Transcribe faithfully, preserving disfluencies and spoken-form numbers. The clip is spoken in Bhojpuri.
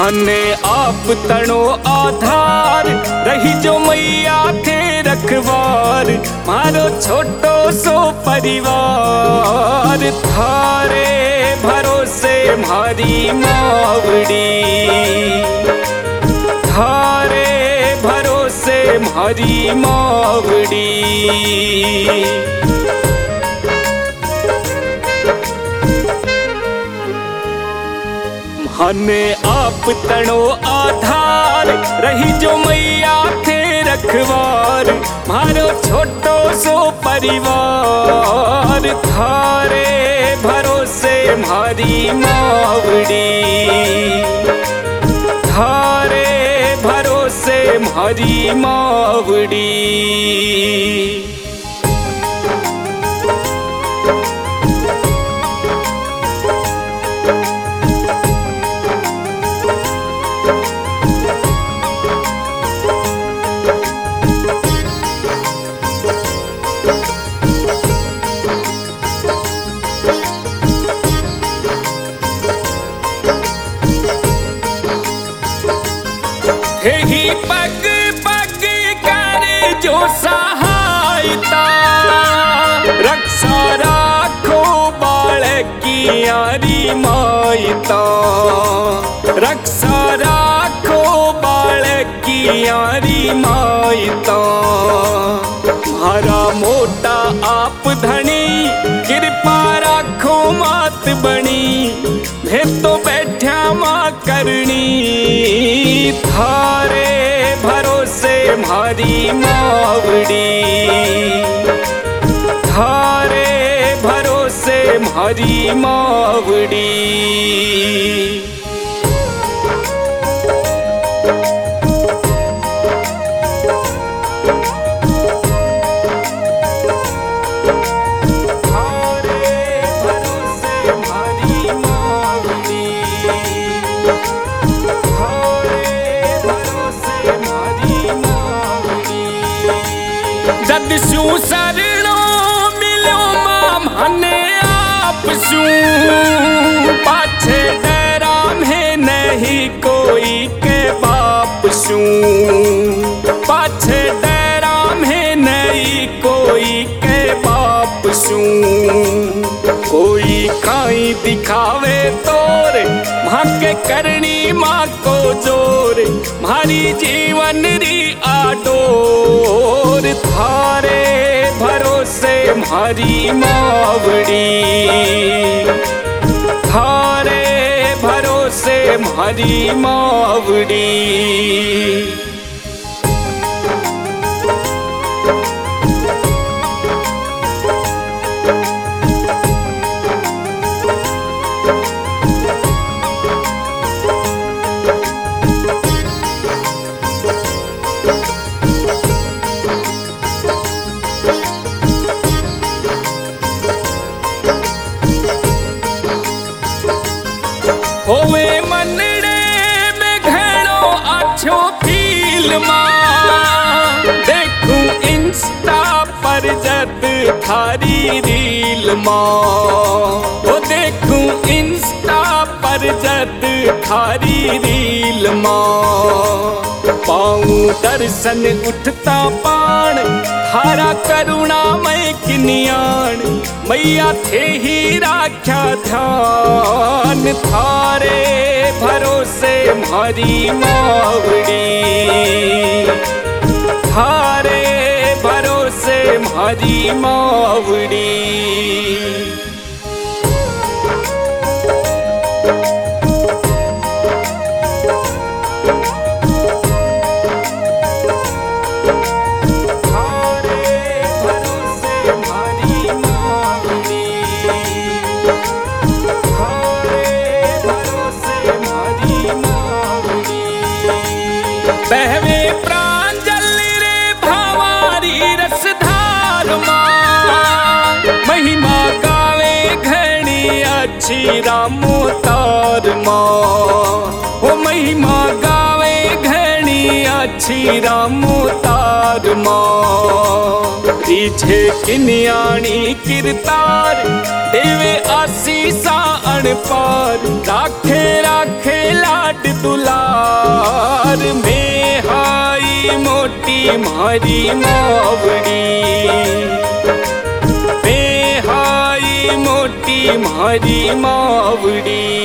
मने आप तणो आधार रही जो मैया थे रखवार मारो छोटो सो परिवार थारे भरोसे मारी मावड़ी थारे भरोसे मारी मावड़ी मने आप तणो आधार रही जो मैया थे रखवार मारो छोटो सो परिवार थारे भरोसे मारी मावड़ी थारे भरोसे मारी मावड़ी। ही पग पग करे जो सहायता रक्षा राखो बालक की यारी मायता रक्षा राखो बालक की यारी मायता मारा मोटा आप धनी कृपा राखो मात बनी मैं तो बैठा माँ करनी थारे भरोसे मारी मावड़ी थारे भरोसे मारी मावड़ी। जद शू शरणो मिलो मां मने आप शू पाछे डरा में नहीं कोई के बाप शू पाछे डरा में नहीं कोई के बाप शू कोई काई दिखावे तोर माँ के करनी माँ को जोर मारी जीवन री आडोर थारे भरोसे मारी मावड़ी थारे भरोसे मारी मावड़ी। होवे मनड़े में घणो अच्छो फिल्मा देखूं इंस्टा पर जद थारी रील मां वो देखूं इंस्टा पर जद थारी रील मां पाऊं दर्शन उठता पाण थारा करुणा मैं किनियाण मैया थे ही राख्या ध्यान थारे भरोसे मारी मावड़ी थारे भरोसे मारी मावड़ी। बहवे प्रांजल रे भवारी रसधार माँ महिमा गावे घनी अच्छी रामो तार माँ वो महिमा गावे घनी अच्छी रामो तार माँ पीछे किन्याणी किरतार देवे आशीषा आण पार राखे राखे लाड दुलार में हाई मोटी मारी मावड़ी में हाई मोटी मारी मावड़ी।